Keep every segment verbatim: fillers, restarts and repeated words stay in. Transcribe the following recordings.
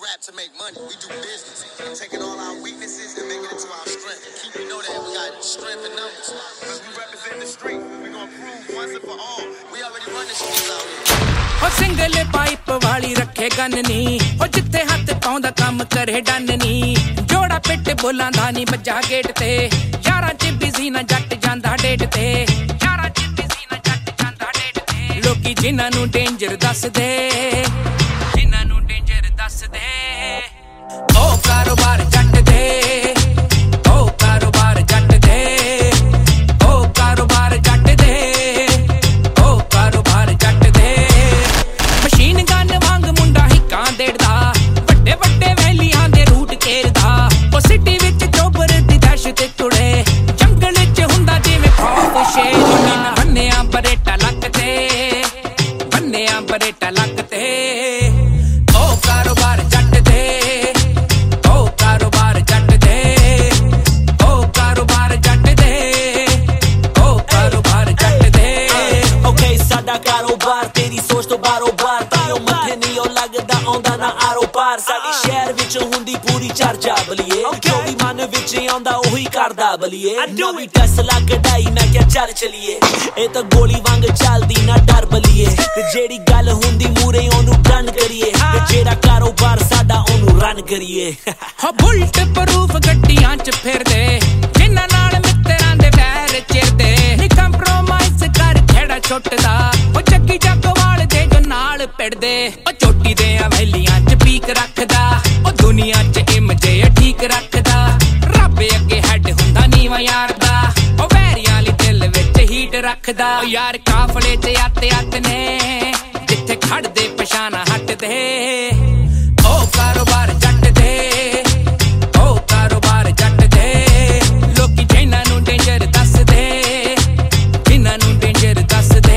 rap to make money. We do business. Taking all our weaknesses and making it to our strength. Keep you know that we got strength in numbers. Because we represent the street. We're going to prove once and for all. We already run the streets out here. हो single pipe वाली रखे gun नी हो जिथे हथ पाउंदा काम करे done नी जोड़ा पिट बोलां दा नी बजा गेट ते यारां च बिजी ना जट जांदा डेट ते यारां च बिजी ना जट जांदा डेट ते लोकी जिन्हां नू डेंजर दस दे जिन्हां नू डेंजर दस दे ओ कारोबार जट दे ओ कारोबार जट दे ओ कारोबार जट दे ओ कारोबार जट दे मशीन गन वांग मुंडा हिक्कां देड़दा ਵੱਡੇ ਵੱਡੇ ਵੈਲੀਆਂ ਦੇ ਰੂਟ ਘੇਰਦਾ ਉਹ ਸਿਟੀ ਵਿੱਚ ਚੋਬਰ ਦੀ ਦਹਿਸ਼ਤ ਤੁੜੇ ਜੰਗਲ ਵਿੱਚ ਹੁੰਦਾ ਜਿਵੇਂ ਖੌਫ ਸ਼ੇਰ ਬੰਨਿਆ ਬਰੇਟਾ ਲੱਕ ਤੇ ਬੰਨਿਆ ਬਰੇਟਾ ਲੱਕ ਤੇ ਉਹ ਕਾਰੋਬਾਰ ਜੱਟ ਦੇ ਉਹ ਕਾਰੋਬਾਰ ਜੱਟ ਦੇ ਉਹ ਕਾਰੋਬਾਰ ਜੱਟ ਦੇ ਉਹ ਕਾਰੋਬਾਰ ਜੱਟ ਦੇ ਓਕੇ ਸਾਡਾ ਕਾਰੋਬਾਰ ਤੇਰੀ ਸੋਚ ਤੋਂ ਬਾਰੋਬਾਰ ਤਾਈਓ ਮੱਥੇ ਨਹੀਂ ਉਹ ਲੱਗਦਾ ਆਉਂਦਾ ਨਾ ਆਰੋ ਪਾਰ ਸਾਡੀ ਸ਼ਹਿਰ ਵਿੱਚ ਹੁੰਦੀ ਪੂਰੀ ਚਰਚਾ ਬਲੀਏ ਜੋ ਵੀ ਮਨ ਵਿੱਚ ਆਉਂਦਾ ਉਹੀ ਕਰਦਾ ਬਲੀਏ ਨਵੀਂ ਟੈਸਲਾ ਕਢਾਈ ਮੈਂ ਕਿਹਾ ਚੱਲ ਚਲੀਏ ਇਹ ਤਾਂ ਗੋਲੀ ਵਾਂਗ ਚੱਲਦੀ ਨਾ ਡਰ ਬਲੀਏ ਤੇ ਜਿਹੜੀ ਗੱਲ ਹੁੰਦੀ ਮੂਰੇ ਉਹਨੂੰ ਡਨ ਕਰੀਏ ਤੇ ਜਿਹੜਾ ਕਾਰੋਬਾਰ ਸਾਡਾ ਉਹਨੂੰ ਰਨ ਕਰੀਏ ਹੋ ਬੁਲਟ ਪ੍ਰੂਫ ਗੱਡੀਆਂ 'ਚ ਫਿਰਦੇ ਜਿਨ੍ਹਾਂ ਨਾਲ ਮਿੱਤਰਾਂ ਦੇ ਵੈਰ ਚਿਰਦੇ ਨੀ ਕੰਪਰੋਮਾਈਜ਼ ਕਰ ਖੇੜਾ ਛੁੱਟਦਾ ਉਹ ਚੱਕੀ ਚੱਕਵਾਲ ਦੇ ਜੋ ਨਾਲ ਪਿੜਦੇ ਉਹ ਚੋਟੀ ਦੇ ਹਵੇਲੀਆਂ 'ਚ ਪੀਕ ਰੱਖਦਾ ਉਹ ਦੁਨੀਆ 'ਚ ਇਮਜੇ ਠੀਕ ਰੱਖਦਾ ਰੱਬ ਅੱਗੇ ਹੈਡ ਹੁੰਦਾ ਨੀਵਾਂ ਯਾਰ ਦਾ ਉਹ ਵੈਰੀਆਂ ਲਈ ਦਿਲ ਵਿੱਚ ਹੀਟ ਰੱਖਦਾ ਉਹ ਯਾਰ ਕਾਫਲੇ 'ਚ ਆਤੇ ਆਤ ਨੇ ਜਿੱਥੇ ਖੜਦੇ ਪਛਾਣਾ ਹਟਦੇ ਉਹ ਕਾਰੋਬਾਰ ਜੱਟ ਦੇ ਉਹ ਕਾਰੋਬਾਰ ਜੱਟ ਦੇ ਲੋਕੀ ਜਿਨ੍ਹਾਂ ਨੂੰ ਡੇਂਜਰ ਦੱਸਦੇ ਜਿਨ੍ਹਾਂ ਨੂੰ ਡੇਂਜਰ ਦੱਸਦੇ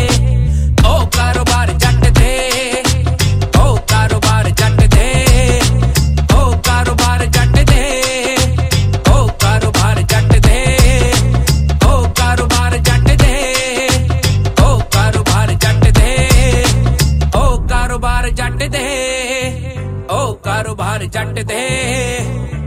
ਉਹ ਕਾਰੋਬਾਰ ਜੱਟ ਦੇ ਉਹ ਕਾਰੋਬਾਰ ਜੱਟ ਦੇ ਉਹ ਕਾਰੋਬਾਰ ਜੱਟ ਦੇ ਉਹ ਕਾਰੋਬਾਰ ਜੱਟ ਦੇ ਉਹ ਕਾਰੋਬਾਰ ਜੱਟ ਦੇ ਉਹ ਕਾਰੋਬਾਰ ਜੱਟ ਦੇ ਉਹ ਕਾਰੋਬਾਰ ਜੱਟ ਦੇ ਉਹ ਕਾਰੋਬਾਰ ਜੱਟ ਦੇ